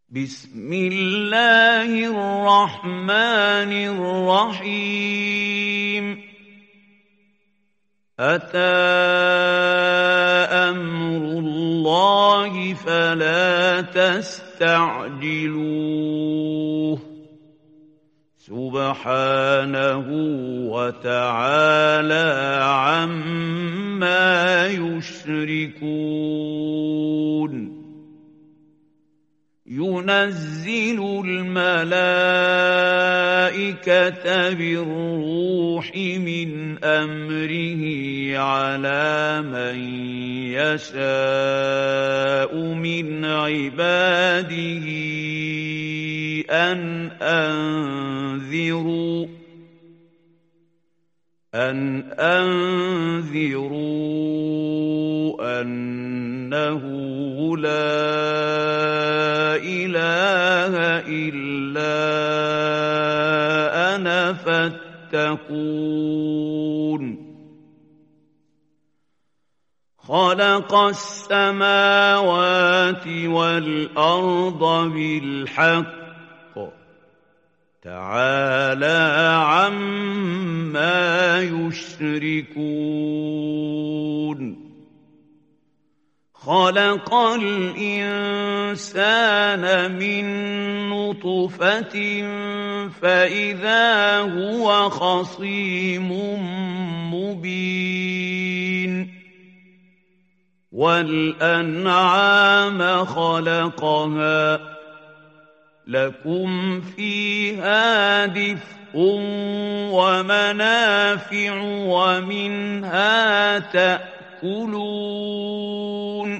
بسم الله الرحمن الرحيم أتى أمر الله فلا تستعجلوه سبحانه وتعالى عما يشركون ينزل الملائكة بالروح من أمره على من يشاء من عباده أن أنذروا أنه لا إله إلا أنا فاتقون خلق السماوات والأرض بالحق تعالى عما يشركون خلق الإنسان من نطفة فإذا هو خصيم مبين والأنعام خلقها لكم فيها دفء ومنافع ومنها تأكلون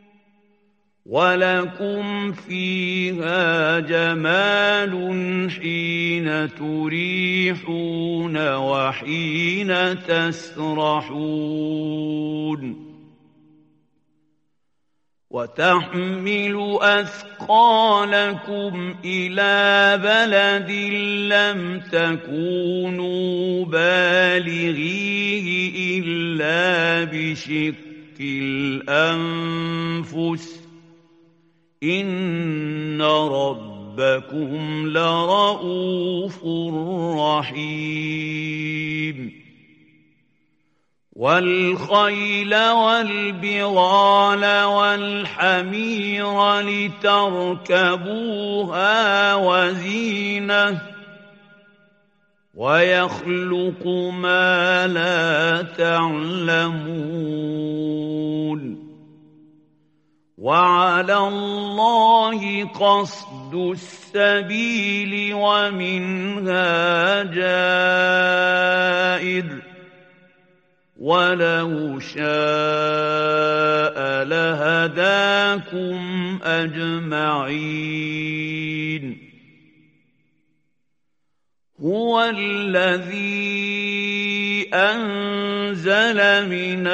ولكم فيها جمال حين تريحون وحين تسرحون وتحمل أثقالكم إلى بلد لم تكونوا بالغيه إلا بشق الأنفس إن ربكم لرؤوف رحيم والخيل والبغال والحمير لتركبوها وزينة ويخلق ما لا تعلمون وعلى الله قصد السبيل ومنها جائر ولو شاء لهداكم أجمعين هو الذي أنزل من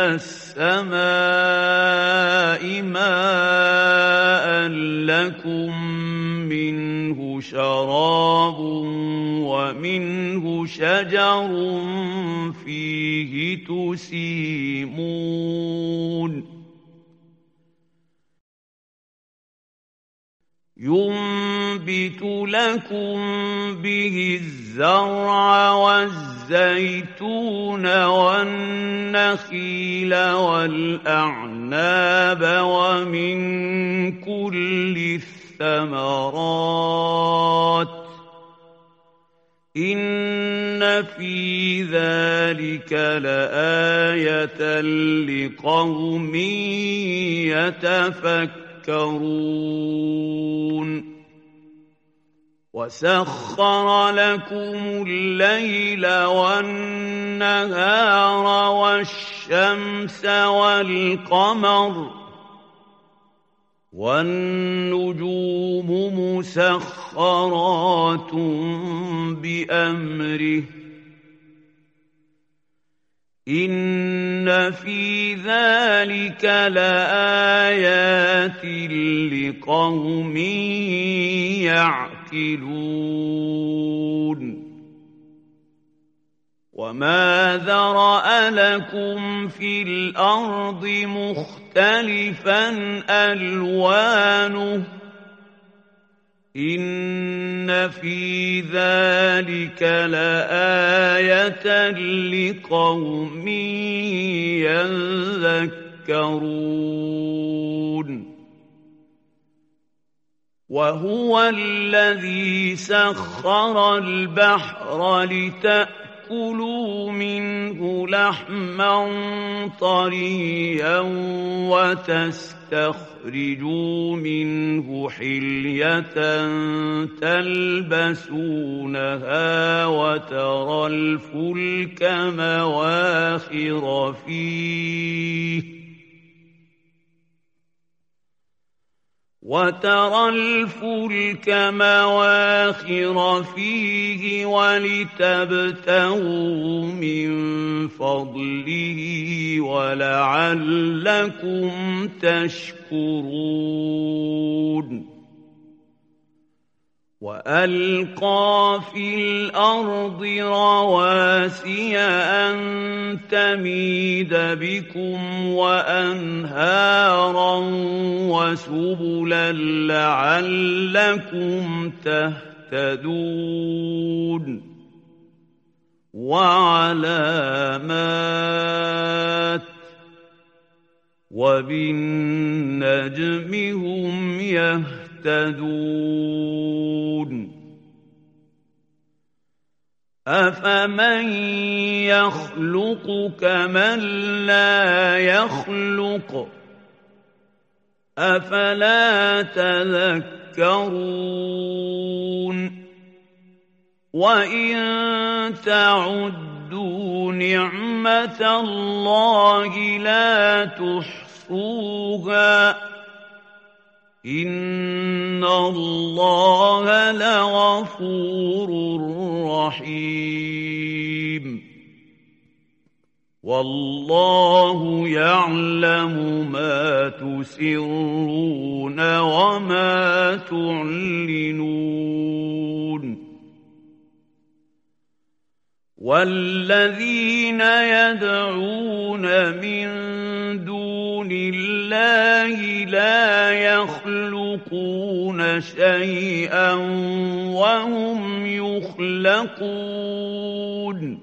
السماء ماء لكم منه شراب ومنه شجر فيه تسيمون ينبت لكم به الزرع والزيتون والنخيل والأعناب ومن كل الثمرات إن في ذلك لآية لقوم يتفكرون وسخر لكم الليل والنهار والشمس والقمر والنجوم مسخرات بأمره إن في ذلك لآيات لقوم يعقلون وما ذرأ لكم في الأرض مختلفا ألوانه إن في ذلك لآية لقوم يذكرون وهو الذي سخر البحر لتأكلوا منه لحما طريا وتستخرجوا منه حلية تلبسونها وترى الفلك مواخر فيه ولتبتغوا من فضله ولعلكم تشكرون وألقى في الأرض رواسي أن تميد بكم وأنهارا وسبلا لعلكم تهتدون وعلامات وبالنجم هم يهتدون أفمن يخلق كمن لا يخلق أفلا تذكرون وإن تعدوا نعمة الله لا تحصوها إن الله لغفور رحيم والله يعلم ما تسرون وما تعلنون والذين يدعون من دون الله لا يخلقون شيئا وهم يخلقون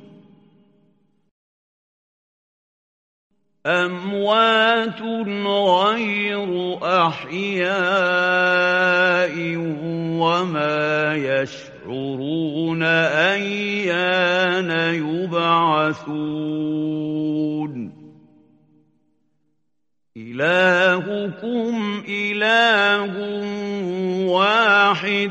أموات غير أحياء وما يشعرون أيان يبعثون إلهكم إله واحد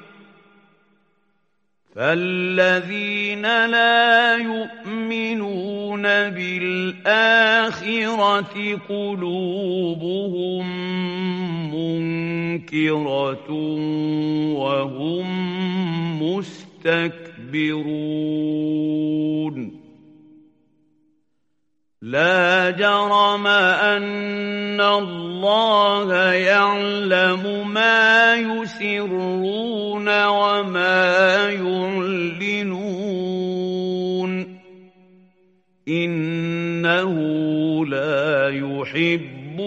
فالذين لا يؤمنون بالآخرة قلوبهم منكرة وهم مستكبرون لا جرم أن الله يعلم ما يسرون وما يعلنون إنه لا يحب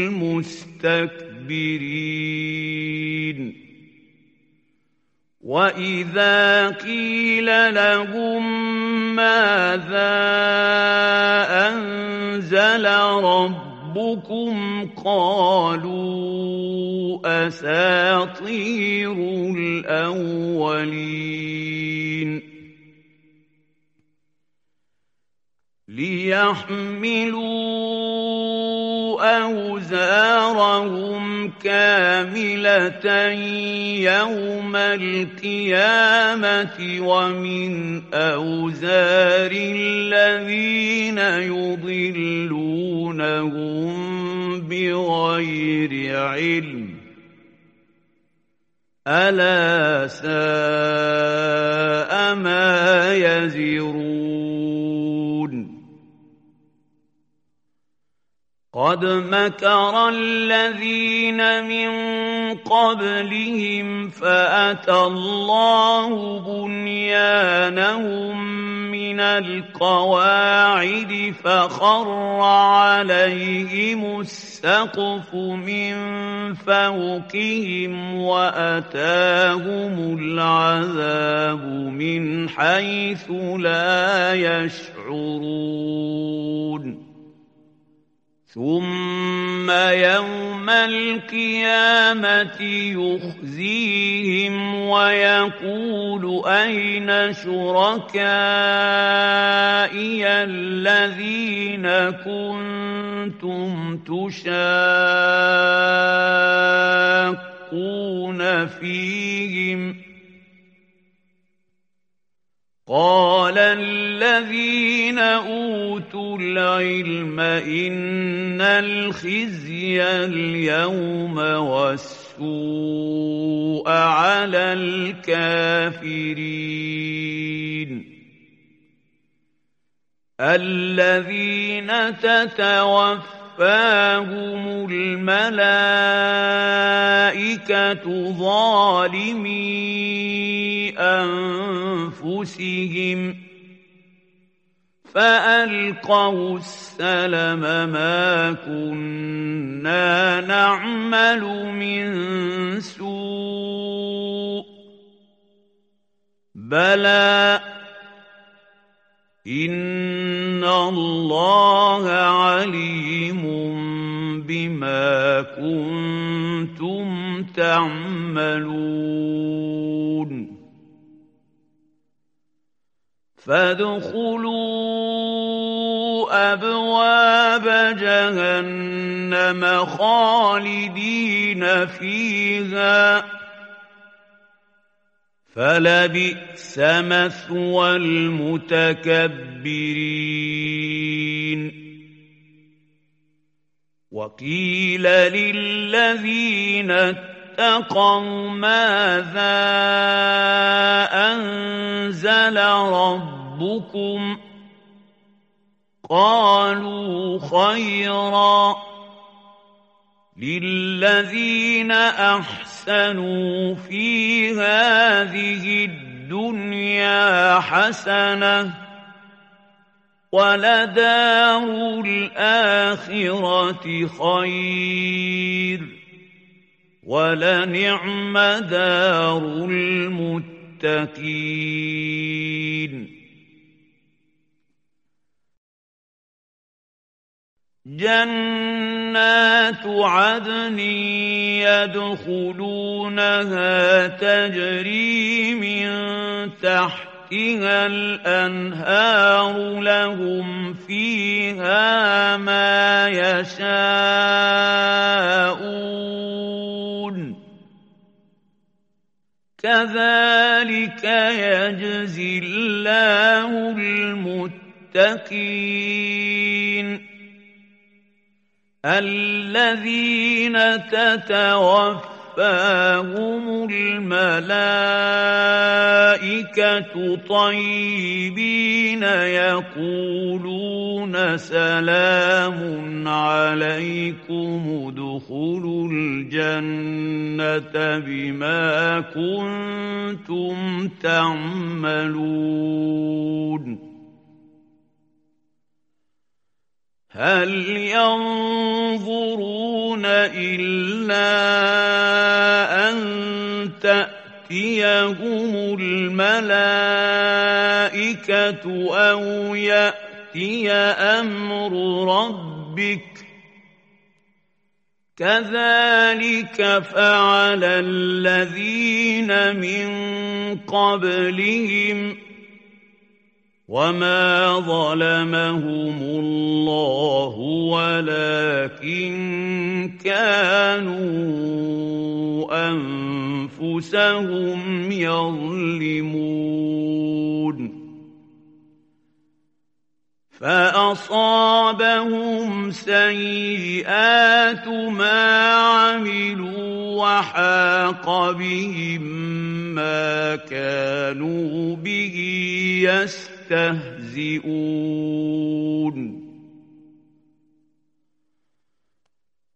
المستكبرين وإذا قيل لهم ماذا أنزل ربكم قالوا أساطير الأولين ليحملوا أوزارهم كاملة يوم القيامة ومن أوزار الذين يضلونهم بغير علم ألا ساء ما يزرون قد مكر الذين من قبلهم فأتى الله بنيانهم من القواعد فخر عليهم السقف من فوقهم وأتاهم العذاب من حيث لا يشعرون ثم يوم القيامة يخزيهم ويقول أين شركائي الذين كنتم تشاقون فيهم قال الذين أوتوا العلم إن الخزي اليوم والسوء على الكافرين الذين تتوفاهم الملائكة ظالمي أنفسهم فألقوا السلم ما كنا نعمل من سوء بلى إن الله عليم بما كنتم تعملون فادخلوا أبواب جهنم خالدين فيها فلبئس مثوى المتكبرين وقيل للذين اتقوا ماذا أنزل ربكم قالوا خيرا للذين أحسنوا في هذه الدنيا حسنة ولدار الآخرة خير ولنعم دار المتقين جنات عدن يدخلونها تجري من تحتها الأنهار لهم فيها ما يشاءون كذلك يجزي الله المتقين الذين تتوفاهم الملائكة طيبين يقولون سلام عليكم ادخلوا الجنة بما كنتم تعملون هل ينظرون إلا أن تأتيهم الملائكة أو يأتي أمر ربك كذلك فعل الذين من قبلهم وما ظلمهم الله ولكن كانوا أنفسهم يظلمون فأصابهم سيئات ما عملوا وحاق بهم ما كانوا به يستهزئون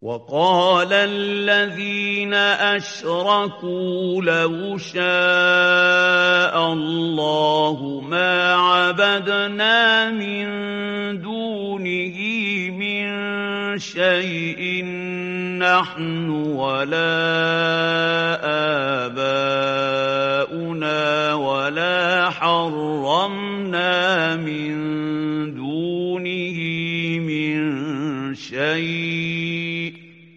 وقال الذين أشركوا لو شاء الله ما عبدنا من دونه من شيء نحن ولا آباؤنا ولا حرمنا من دونه من شيء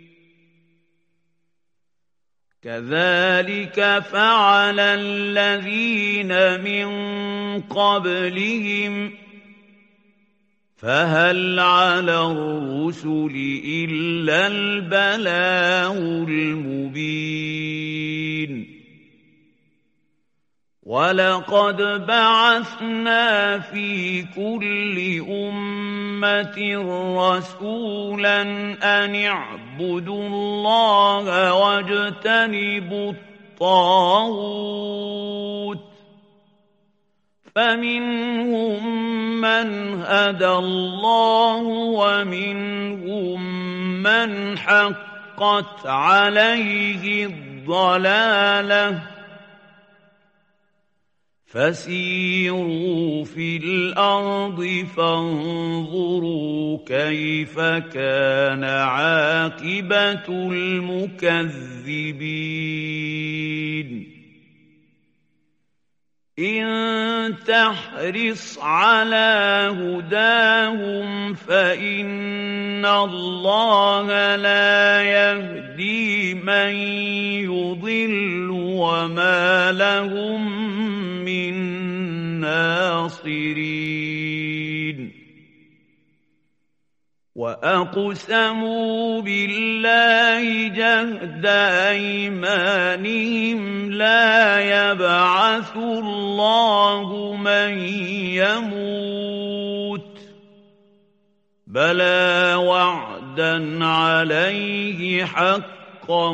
كذلك فعل الذين من قبلهم فهل على الرسل إلا البلاغ المبين ولقد بعثنا في كل أمة رسولا أن اعبدوا الله واجتنبوا الطاغوت فمنهم من هدى الله ومنهم من حقت عليه الضلالة فسيروا في الأرض فانظروا كيف كان عاقبة المكذبين إن تحرص على هداهم فإن الله لا يهدي من يضل وما لهم من ناصرين وأقسموا بالله جهد أيمانهم لا يبعث الله من يموت بلى وعدا عليه حقا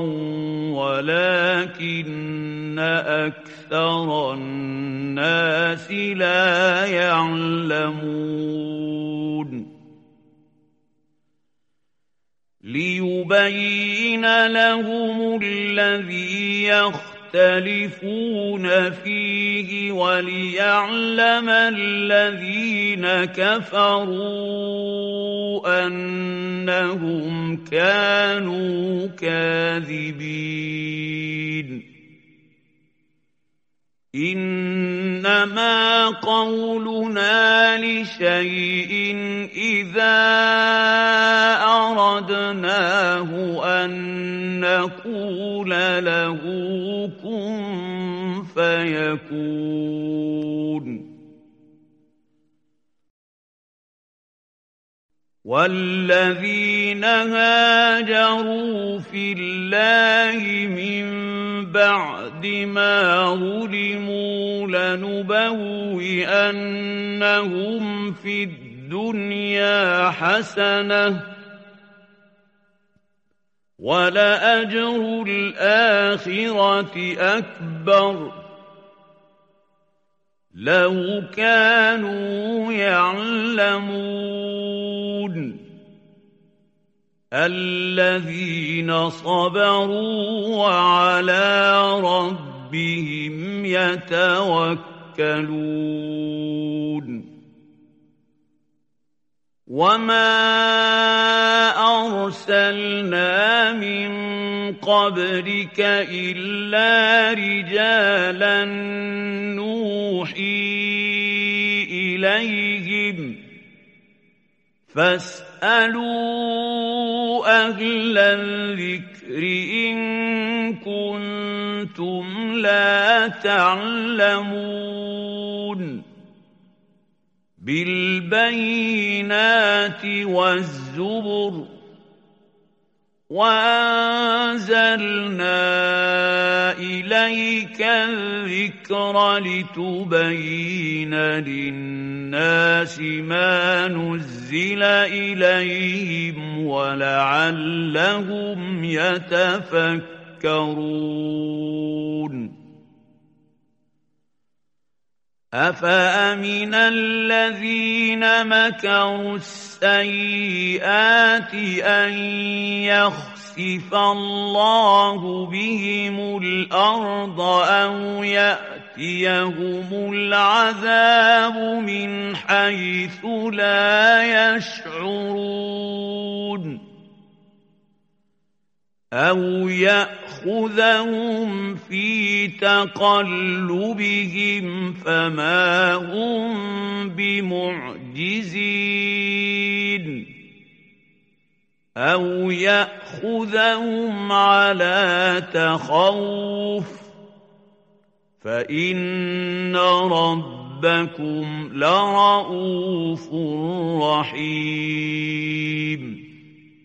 ولكن أكثر الناس لا يعلمون ليبين لهم الذي يختلفون فيه وليعلم الذين كفروا أنهم كانوا كاذبين إنما قولنا لشيء إذا أردناه أن نقول له كن فيكون والذين هاجروا في الله من بعد ما ظلموا لنبوئنهم في الدنيا حسنة ولأجر الآخرة أكبر لو كانوا يعلمون الذين صبروا وعلى ربهم يتوكلون وما أرسلنا من قبلك إلا رجالا نوحي إليهم فاسألوا أهل الذكر إن كنتم لا تعلمون بالبينات والزبر وأنزلنا إليك الذكر لتبين للناس ما نزل إليهم ولعلهم يتفكرون أفأمن الذين مكروا السيئات أن يخسف الله بهم الأرض أو يأتيهم العذاب من حيث لا يشعرون أو يأخذهم في تقلبهم فما هم بمعجزين أو يأخذهم على تخوف فإن ربكم لرءوف رحيم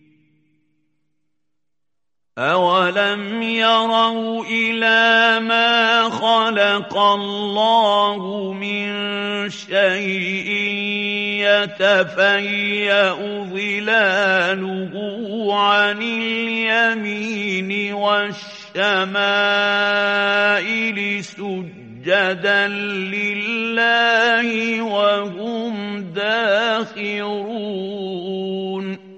أَوَلَمْ يَرَوْا إِلَىٰ مَا خَلَقَ اللَّهُ مِن شَيْءٍ يَتَفَيَّأُ ظِلَالُهُ عَنِ الْيَمِينِ وَالشَّمَائِلِ سُجَّدًا لِّلَّهِ وَهُمْ دَاخِرُونَ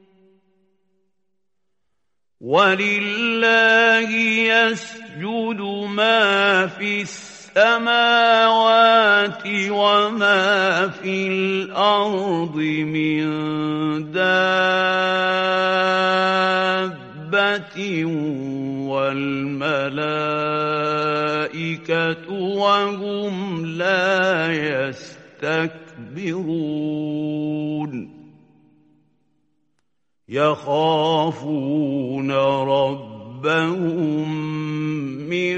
وَلِلَّهِ يَسْجُدُ مَا فِي السَّمَاوَاتِ وَمَا فِي الْأَرْضِ مِن دَابَّةٍ وَالْمَلَائِكَةُ وَهُمْ لَا يَسْتَكْبِرُونَ يَخَافُونَ رَبَّهُم مِّن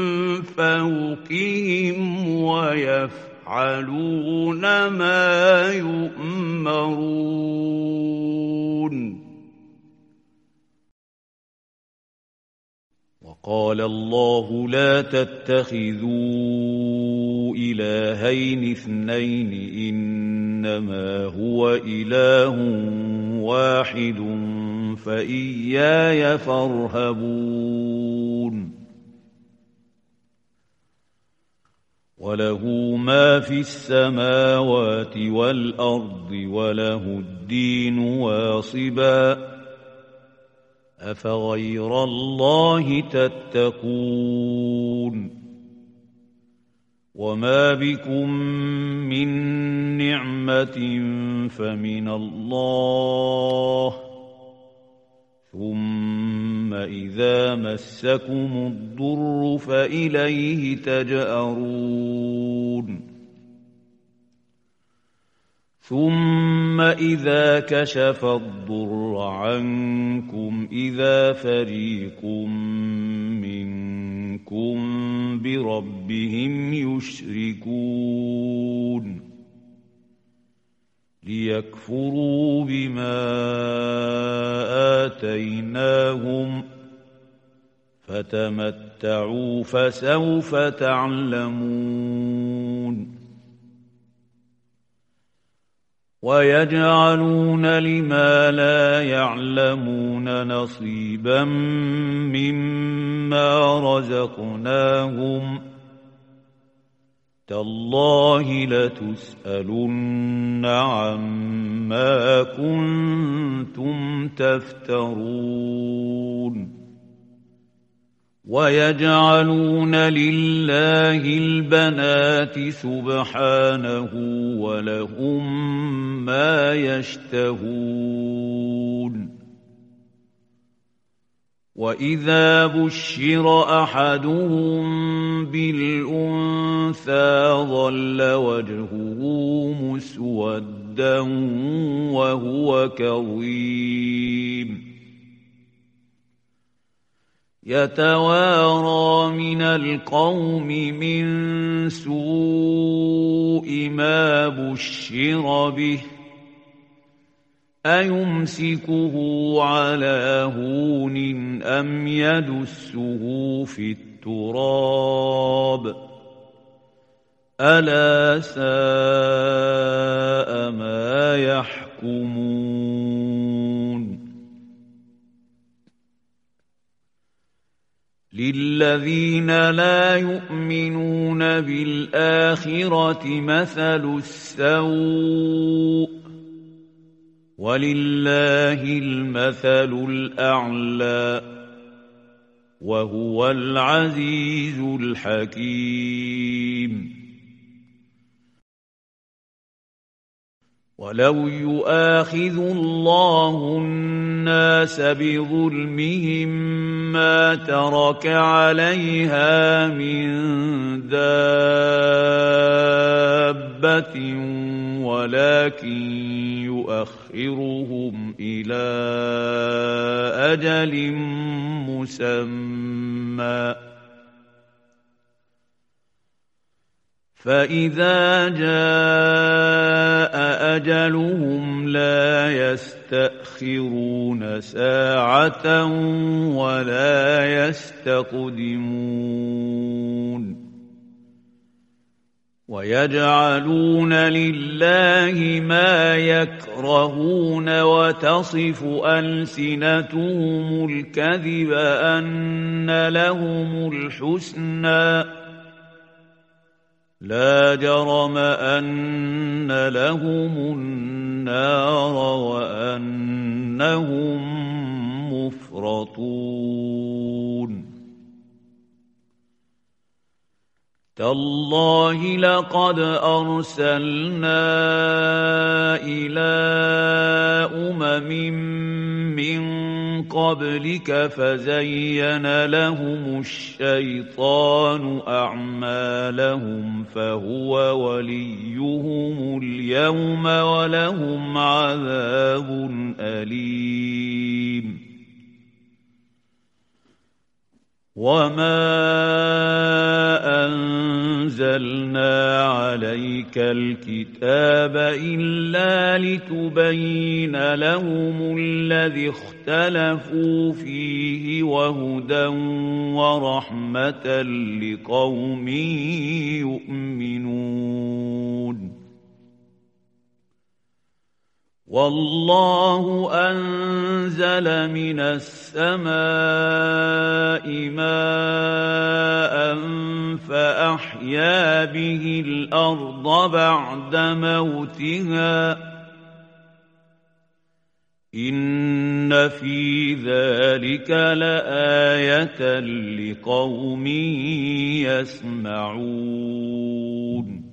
فَوْقِهِمْ وَيَفْعَلُونَ مَا يُؤْمَرُونَ وَقَالَ اللَّهُ لَا تَتَّخِذُوا إِلَٰهَيْنِ اثْنَيْنِ إِنَّمَا هُوَ إِلَٰهٌ واحد فإياي فارهبون وله ما في السماوات والأرض وله الدين واصبا أفغير الله تتقون وما بكم من نعمة فمن الله ثم إذا مسكم الضر فإليه تجأرون ثم إذا كشف الضر عنكم إذا فريق منكم بربهم يشركون ليكفروا بما آتيناهم فتمتعوا فسوف تعلمون ويجعلون لما لا يعلمون نصيبا مما رزقناهم تالله لتسألن عما كنتم تفترون ويجعلون لله البنات سبحانه ولهم ما يشتهون وإذا بشر أحدهم بالأنثى ظل وجهه مسودا وهو كظيم يتوارى من القوم من سوء ما بشر به أيمسكه على هون أم يدسه في التراب ألا ساء ما يحكمون للذين لا يؤمنون بالآخرة مثل السوء ولله المثل الأعلى وهو العزيز الحكيم. ولو يؤاخذ الله الناس بظلمهم ما ترك عليها من دابة ولكن يؤخرهم إلى أجل مسمى فإذا جاء أجلهم لا يستأخرون ساعة ولا يستقدمون. ويجعلون لله ما يكرهون وتصف ألسنتهم الكذب أن لهم الحسنى لا جرم أن لهم النار وأنهم مفرطون. تالله لقد أرسلنا إلى من قبلك فزين لهم الشيطان أعمالهم فهو وليهم اليوم ولهم عذاب أليم. وما أنزلنا عليك الكتاب إلا لتبين لهم الذي اختلفوا فيه وهدى ورحمة لقوم يؤمنون. والله أنزل من السماء ماء فأحيا به الأرض بعد موتها إن في ذلك لآية لقوم يسمعون.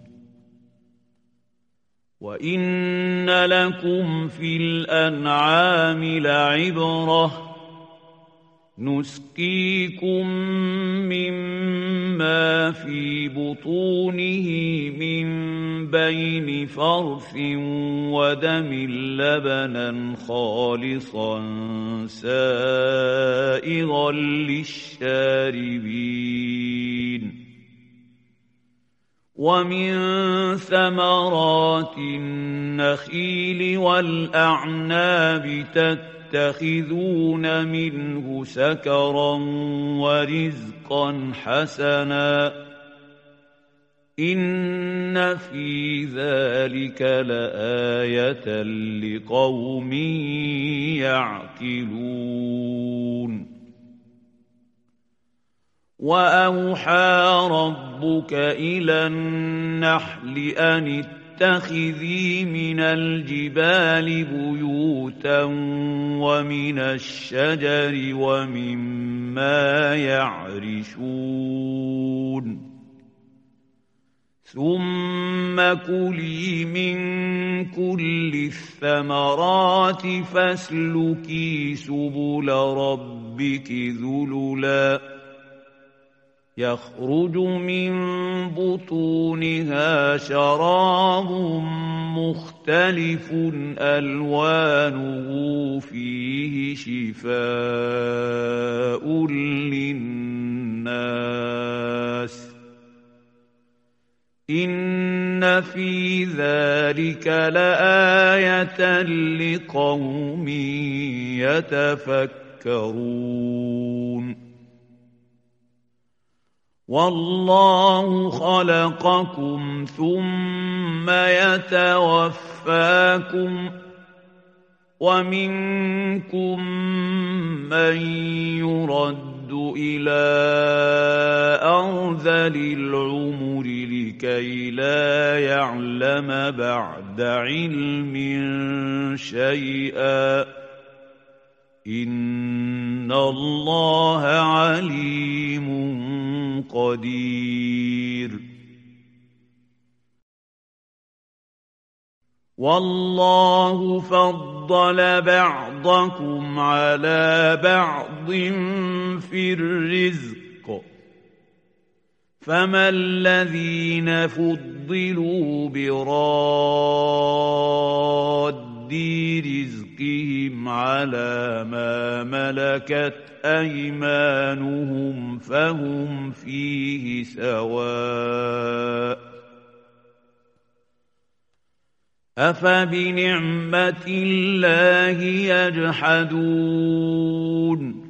وإن لكم في الأنعام لعبرة نسقيكم مما في بطونه من بين فرث ودم لبنا خالصا سائغا للشاربين. ومن ثمرات النخيل والأعناب تتخذون منه سكرا ورزقا حسنا إن في ذلك لآية لقوم يعقلون. وأوحى ربك إلى النحل أن اتخذي من الجبال بيوتا ومن الشجر ومما يعرشون ثم كلي من كل الثمرات فاسلكي سبل ربك ذللا يخرج من بطونها شراب مختلف ألوانه فيه شفاء للناس إن في ذلك لآية لقوم يتفكرون. والله خلقكم ثم يتوفاكم ومنكم من يرد يرد إلى أرذل العمر لكي لا يعلم بعد علم شيئا إن الله عليم قدير والله فضل بعضكم على بعض في الرزق فما الذين فضلوا براد رزقهم على ما ملكت أيمانهم فهم فيه سواء أفبنعمة الله يجحدون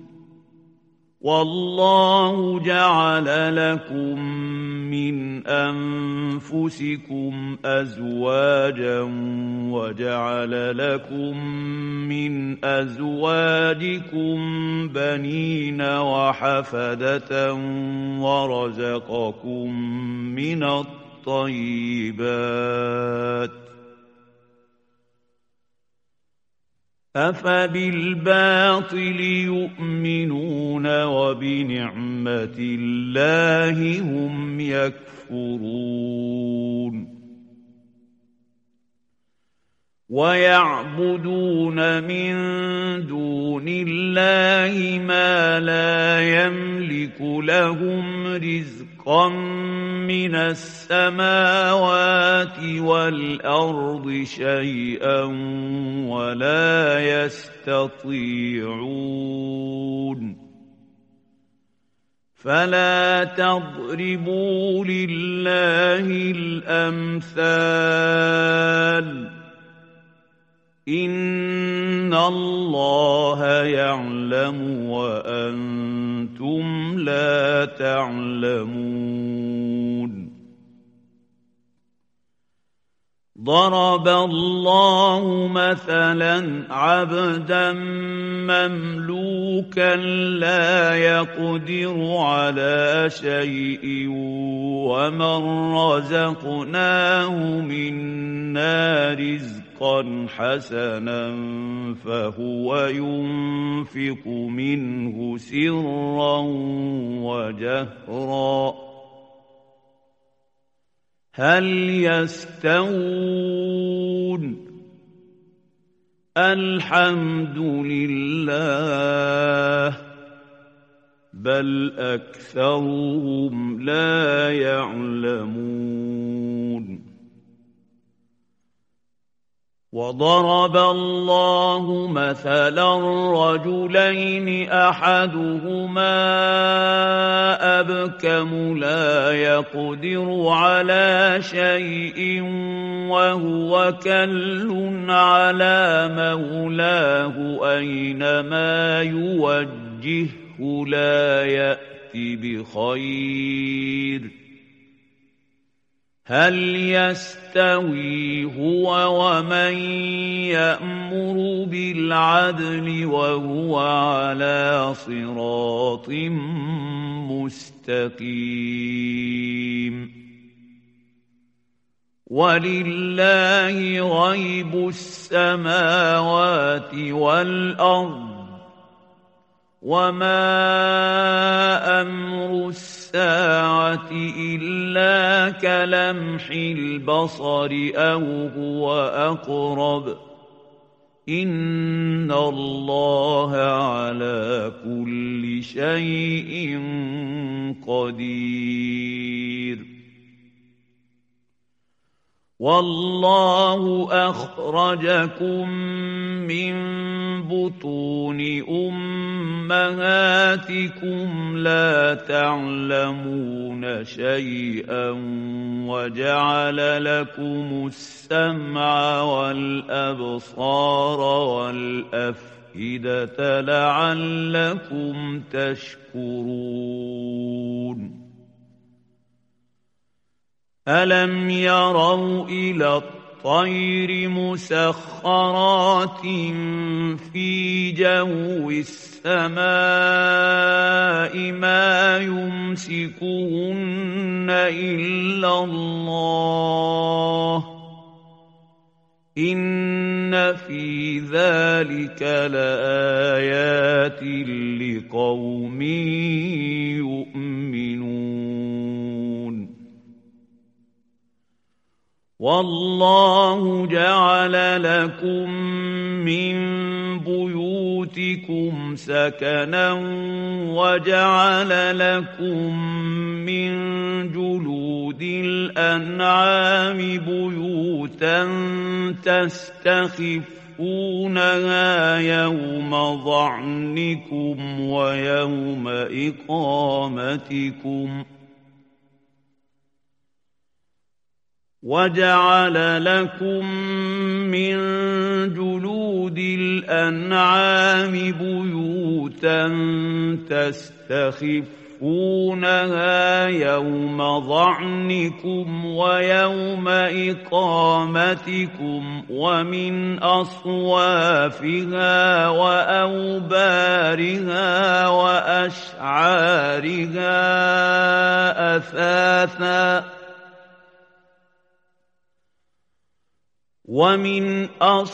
والله جعل لكم من أنفسكم أزواجا وجعل لكم من أزواجكم بنين وحفدة ورزقكم من الطيبات أفبالباطل يؤمنون وبنعمة الله هم يكفرون ويعبدون من دون الله ما لا يملك لهم رزقا من السماوات والأرض شيئا ولا يستطيعون فلا تضربوا لله الأمثال إن الله يعلم وأنتم لا تعلمون ضرب الله مثلا عبدا مملوكا لا يقدر على شيء ومن رزقناه منا رزقا حسنا فهو ينفق منه سرا وجهرا هل يستوون الحمد لله بل أكثرهم لا يعلمون وضرب الله مثلا رجلين أحدهما أبكم لا يقدر على شيء وهو كل على مولاه أينما يوجهه لا يأتي بخير هل يستوي هو ومن يأمر بالعدل وهو على صراط مستقيم ولله غيب السماوات والأرض وما أمر الساعة إلا كلمح البصر أو هو أقرب إن الله على كل شيء قدير والله أخرجكم من بطون أمهاتكم لا تعلمون شيئا وجعل لكم السمع والأبصار والأفئدة لعلكم تشكرون ألم يروا إلى والطير مسخرات في جو السماء ما يمسكهن إلا الله إن في ذلك لآيات لقوم يؤمنون والله جعل لكم من بيوتكم سكنا وجعل لكم من جلود الأنعام بيوتا تستخفونها يوم ظعنكم ويوم إقامتكم وجعل لكم من جلود الأنعام بيوتا تستخفونها يوم ظعنكم ويوم إقامتكم ومن أصوافها وأوبارها وأشعارها أثاثا ومن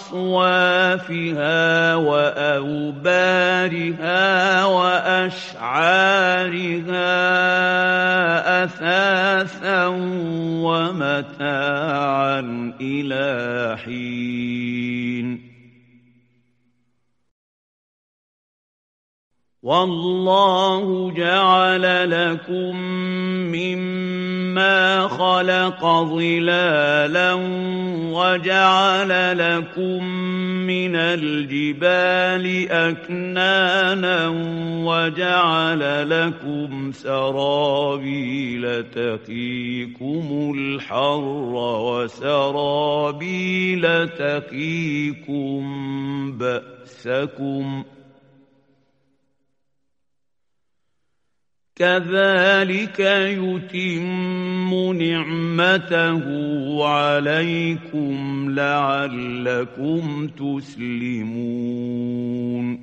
أصوافها وأوبارها وأشعارها أثاثا ومتاعا إلى حين والله جعل لكم مما خلق ظلالا وجعل لكم من الجبال أكنانا وجعل لكم سرابيل تقيكم الحر وسرابيل تقيكم بأسكم كذلك يتم نعمته عليكم لعلكم تسلمون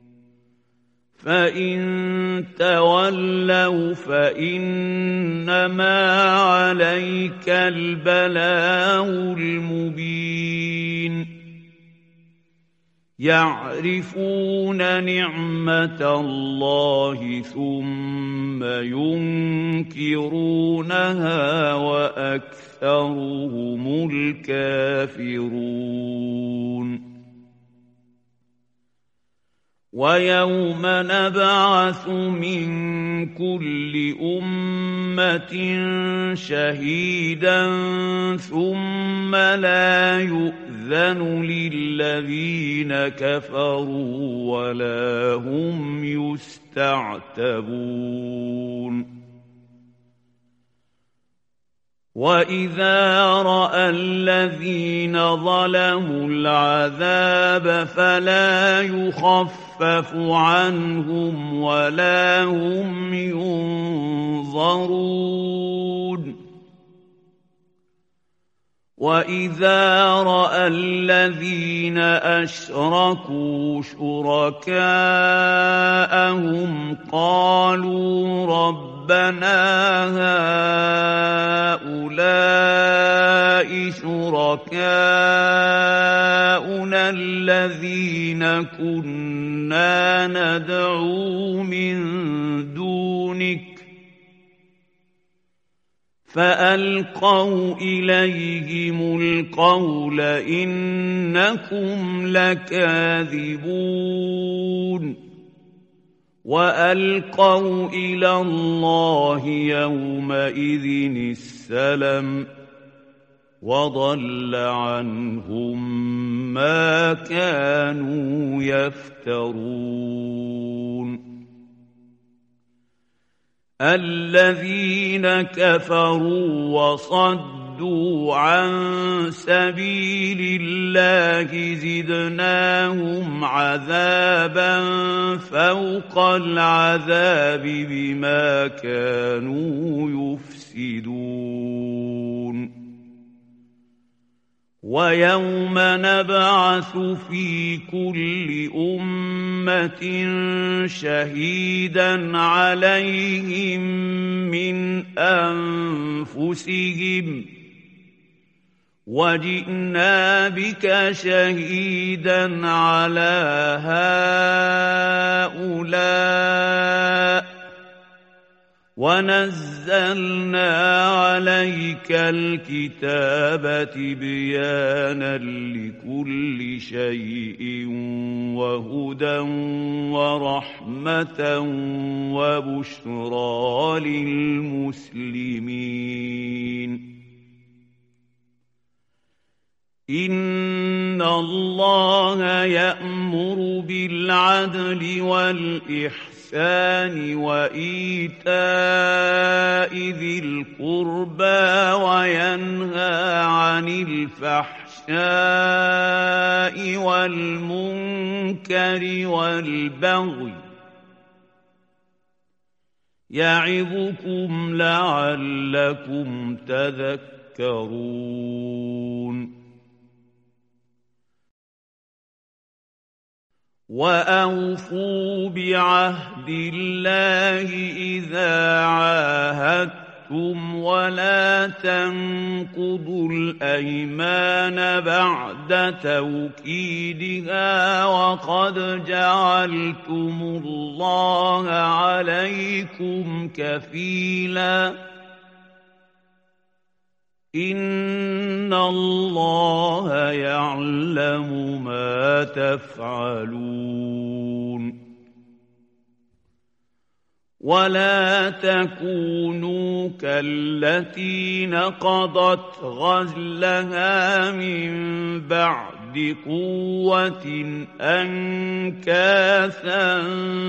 فإن تولوا فإنما عليك البلاغ المبين يعرفون نعمة الله ثم ينكرونها وأكثرهم الكافرون ويوم نبعث من كل أمة شهيدا ثم لا يؤذن للذين كفروا ولا هم يستعتبون وإذا رأى الذين ظلموا العذاب فلا يخفف عنهم ولا هم ينظرون وإذا رأى الذين أشركوا شركاءهم قالوا ربنا هؤلاء شركاؤنا الذين كنا ندعو من دونك فألقوا إليهم القول إنكم لكاذبون وألقوا إلى الله يومئذ السلم وضل عنهم ما كانوا يفترون الذين كفروا وصدوا عن سبيل الله زدناهم عذابا فوق العذاب بما كانوا يفسدون ويوم نبعث في كل أمة شهيدا عليهم من أنفسهم وجئنا بك شهيدا على هؤلاء ونزلنا عليك الكتاب تبيانا لكل شيء وهدى ورحمة وبشرى للمسلمين إن الله يأمر بالعدل والإحسان وإيتاء ذي القربى وينهى عن الفحشاء والمنكر والبغي يعظكم لعلكم تذكرون وأوفوا بعهد الله إذا عاهدتم ولا تنقضوا الأيمان بعد توكيدها وقد جعلتم الله عليكم كفيلا إن الله يعلم ما تفعلون ولا تكونوا كالتي نقضت غزلها من بعد قوة أنكاثا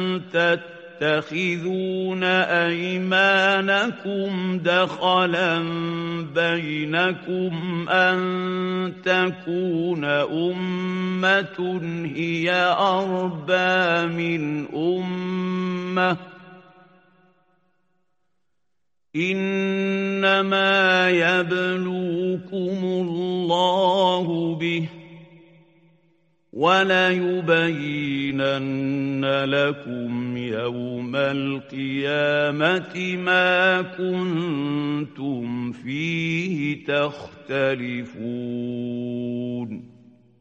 تتخذون أيمانكم دخلا بينكم أن تكون أمة هي أربى من أمة إنما يبلوكم الله به وَلَيُبَيِّنَنَّ لَكُمْ يَوْمَ الْقِيَامَةِ مَا كُنتُمْ فِيهِ تَخْتَلِفُونَ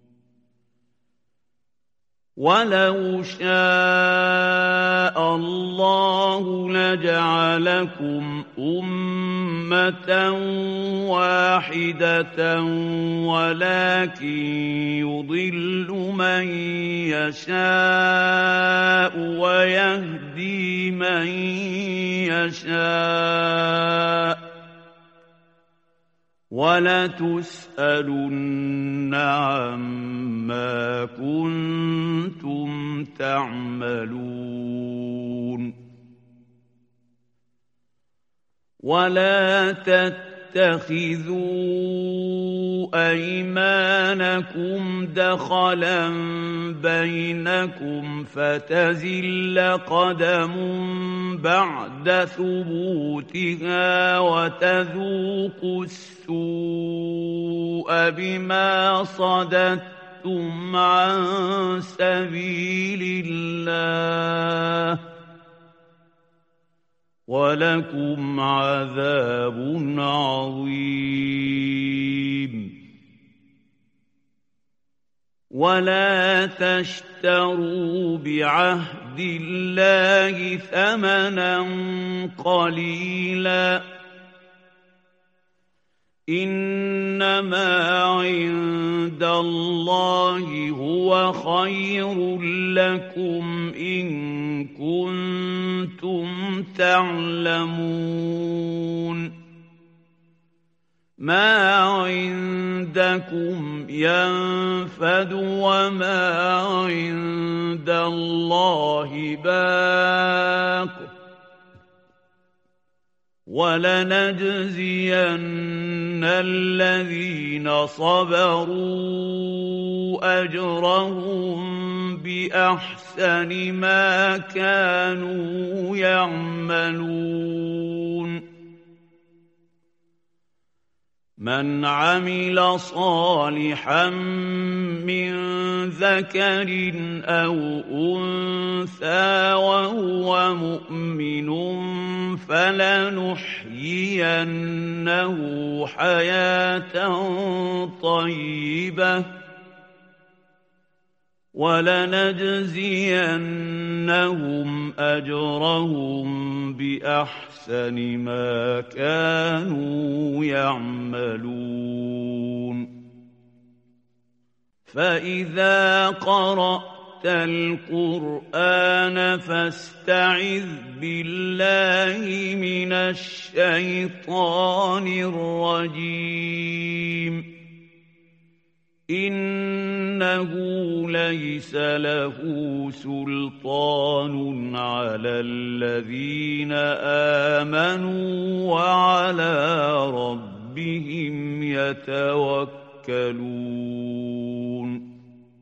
وَلَوْ شَاءَ اللَّهُ لَجَعَلَكُمْ أُمَّةً وَاحِدَةً وَلَكِن يُضِلُّ مَن يَشَاءُ وَيَهْدِي مَن يَشَاءُ وَلَتُسْأَلُنَّ عَمَّا كُنتُمْ تَعْمَلُونَ وَلَا تَتَّخِذُوا أَيْمَانَكُمْ دَخَلًا بَيْنَكُمْ فَتَزِلَّ قَدَمٌ بَعْدَ ثُبُوتِهَا وَتَذُوقُوا السُّوءَ بِمَا صَدَدتُّمْ عَن سَبِيلِ اللَّهِ وَلَكُمْ عَذَابٌ عَظِيمٌ وَلَا تَشْتَرُوا بِعَهْدِ اللَّهِ ثَمَنًا قَلِيلًا إِنَّمَا عِندَ اللَّهِ هُوَ خَيْرٌ لَّكُمْ إِن كُنتُمْ تَعْلَمُونَ مَا عِندَكُمْ يَنفَدُ وَمَا عِندَ اللَّهِ بَاقٍ وَلَنَجْزِيَنَّ الَّذِينَ صَبَرُوا أَجْرَهُم بِأَحْسَنِ مَا كَانُوا يَعْمَلُونَ من عمل صالحا من ذكر أو أنثى وهو مؤمن فلنحيينه حياة طيبة ولنجزينهم أجرهم بأحسن ما كانوا يعملون فإذا قرأت القرآن فاستعذ بالله من الشيطان الرجيم إنه ليس له سلطان على الذين آمنوا وعلى ربهم يتوكلون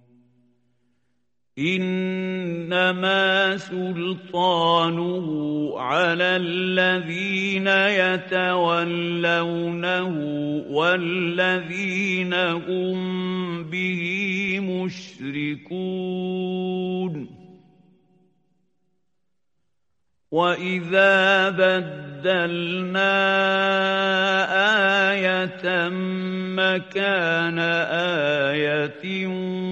إنما سلطانه على الذين يتولونه والذين هم به مشركون وإذا بدلنا آية مكان آية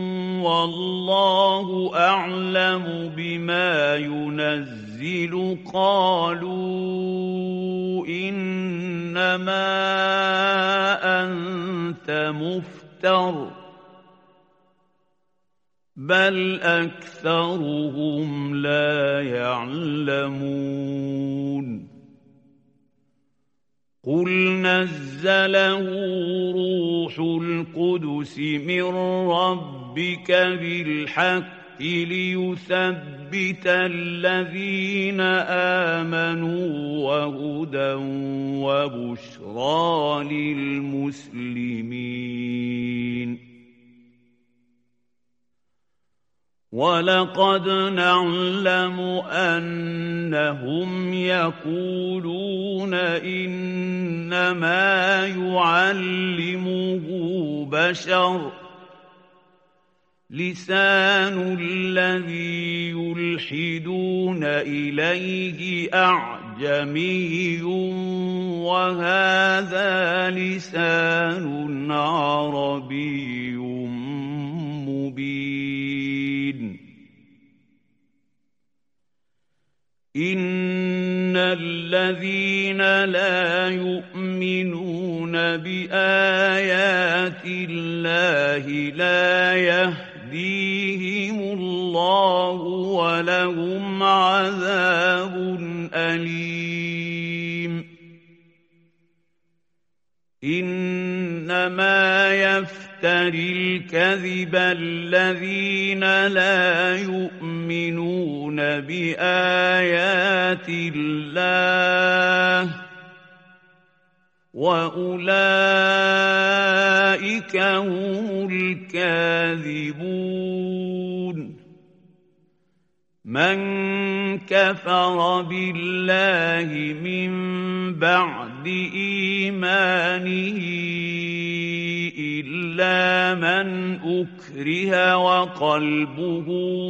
والله أعلم بما ينزل قالوا إنما أنت مفتر بل أكثرهم لا يعلمون قل نزله روح القدس من ربك بالحق ليثبت الذين آمنوا وهدى وبشرى للمسلمين ولقد نعلم أنهم يقولون إنما يعلمه بشر لسان الذي يلحدون إليه أعجمي وهذا لسان عربي مبين إن الذين لا يؤمنون بآيات الله لا يهديهم الله ولهم عذاب أليم إنما يفتري الكذب الذين لا يؤمنون بآيات الله وأولئك هم الكاذبون من كفر بالله من بعد إيمانه إلا من أكره وقلبه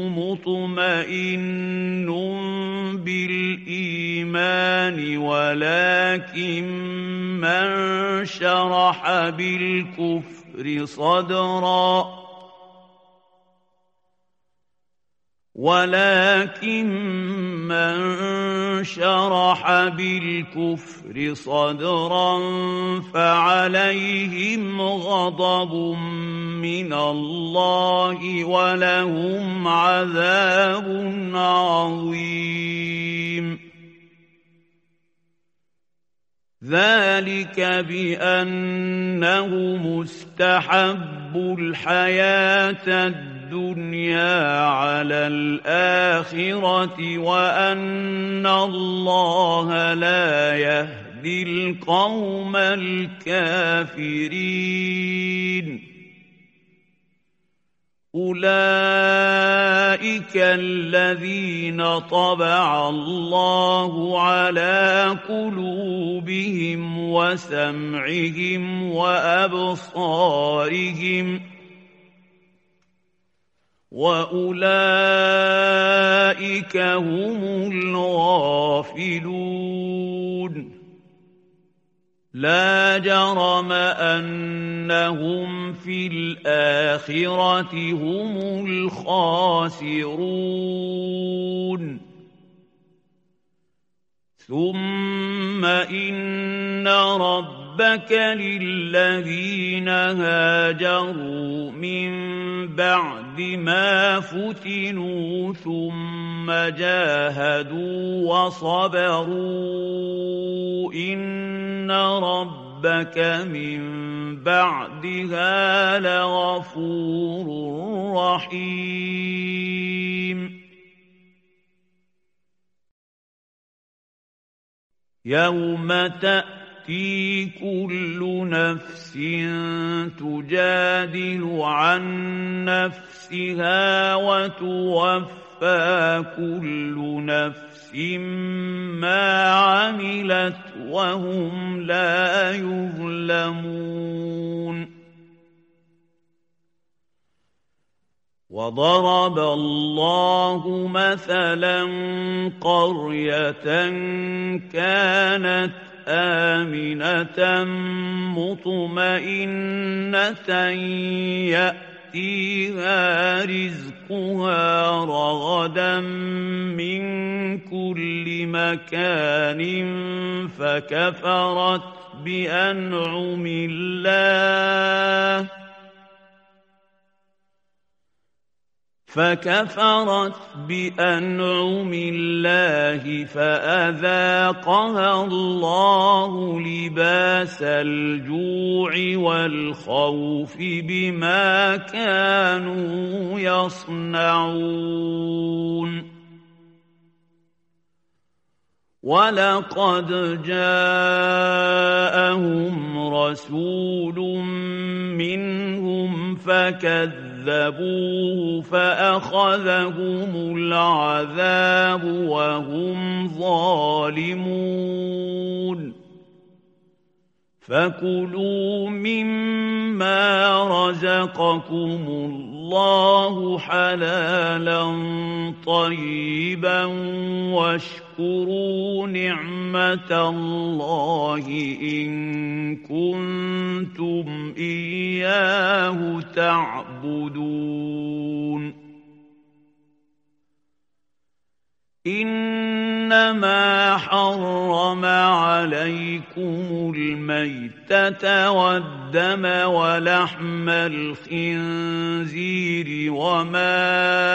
مطمئن بالإيمان ولكن من شرح بالكفر صدرا فعليهم غضب من الله ولهم عذاب عظيم ذلك بأنه مستحب الحياة الدنيا على الآخرة وأن الله لا يهدي القوم الكافرين أولئك الذين طبع الله على قلوبهم وسمعهم وأبصارهم وأولئك هم الغافلون لا جرم أنهم في الآخرة هم الخاسرون ثم إن ربك للذين هاجروا من بعد ما فتنوا ثم جاهدوا وصبروا إن ربك من بعدها لغفور رحيم يوم تأتي كل نفس تجادل عن نفسها وتوفى كل نفس ما عملت وهم لا يظلمون وضرب الله مثلا قرية كانت آمنة مطمئنة يأتيها رزقها رغدا من كل مكان فكفرت بأنعم الله فأذاقها الله لباس الجوع والخوف بما كانوا يصنعون ولقد جاءهم رسول منهم فكذبوه فأخذهم العذاب وهم ظالمون فكلوا مما رزقكم الله حلالا طيبا واشكروا نعمة الله إن كنتم إياه تعبدون إنما حرم عليكم الميتة والدم ولحم الخنزير وما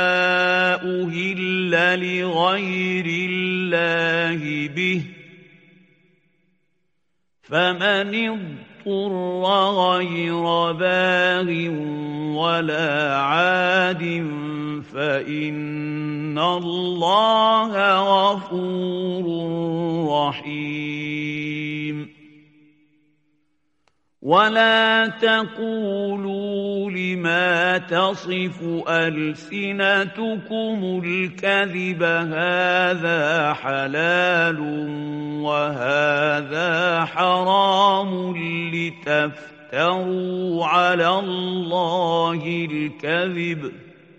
أهل لغير الله به فمن اضطر غير باغ ولا عاد فإن الله غفور رحيم ولا تقولوا لما تصف ألسنتكم الكذب هذا حلال وهذا حرام لتفتروا على الله الكذب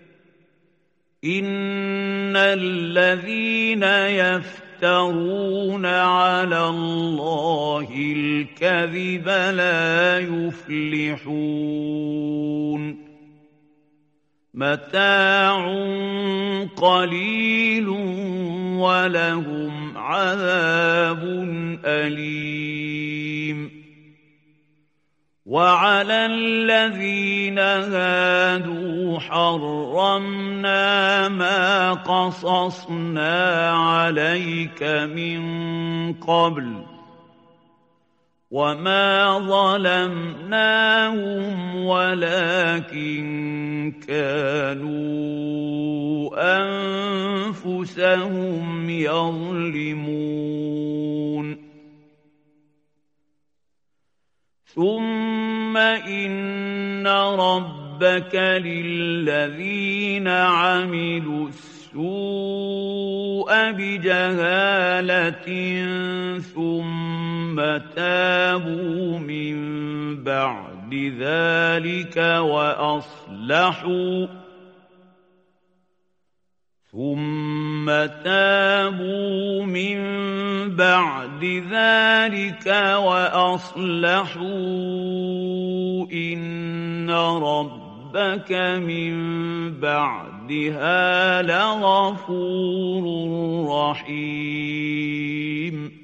إن الذين يفترون على الله الكذب لا يفلحون متاع قليل ولهم عذاب أليم وعلى الذين هادوا حرمنا ما قصصنا عليك من قبل وما ظلمناهم ولكن كانوا أنفسهم يظلمون ثم إن ربك ربك للذين عملوا السوء بجهالة ثم تابوا من بعد ذلك وأصلحوا إن ربك من بعدها لغفور رحيم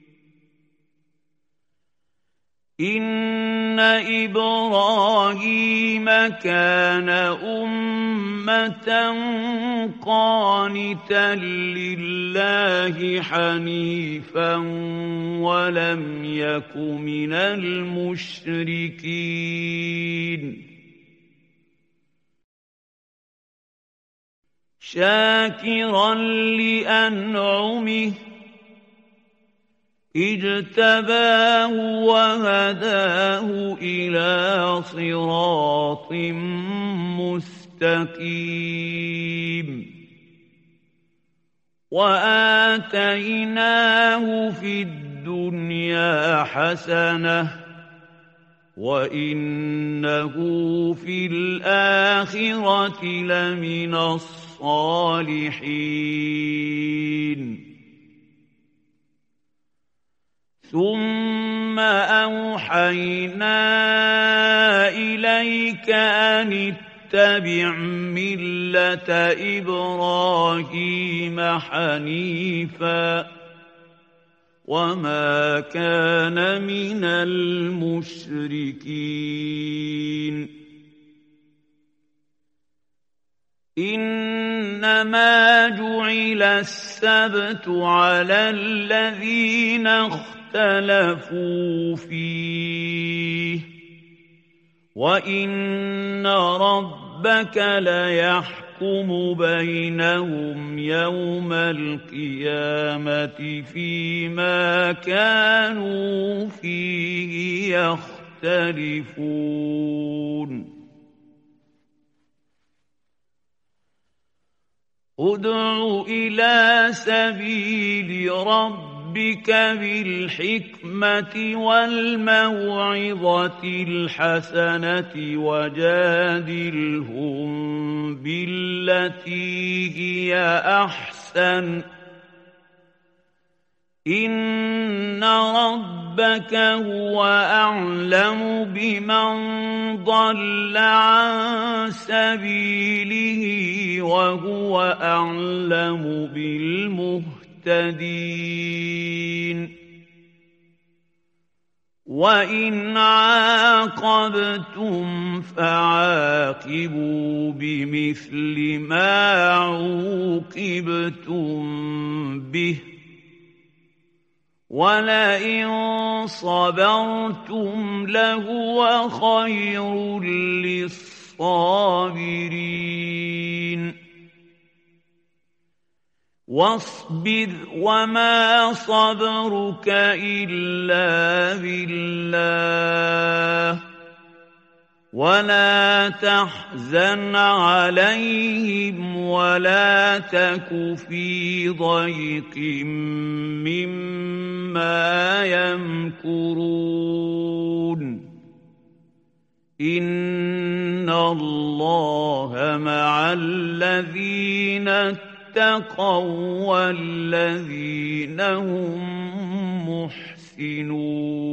إن إبراهيم كان أمة قانتا لله حنيفا ولم يك من المشركين شاكرا لأنعمه اجتباه وهداه إلى صراط مستقيم وآتيناه في الدنيا حسنة وإنه في الآخرة لمن الصالحين ثم أوحينا إليك أن اتبع ملة إبراهيم حنيفا وما كان من المشركين إنما جعل السبت على الذين اختلفوا فيه وإن ربك ليحكم بينهم يوم القيامة فيما كانوا فيه يختلفون ادع إلى سبيل ربك بالحكمة والموعظة الحسنة وجادلهم بالتي هي أحسن إن ربك هو أعلم بمن ضل عن سبيله وهو أعلم بالمهتدين وإن عاقبتم فعاقبوا بمثل ما عوقبتم به ولئن صبرتم لهو خير للصابرين واصبر وما صبرك إلا بالله ولا تحزن عليهم ولا تك في ضيق مما يمكرون إن الله مع الذين اتقوا والذين هم محسنون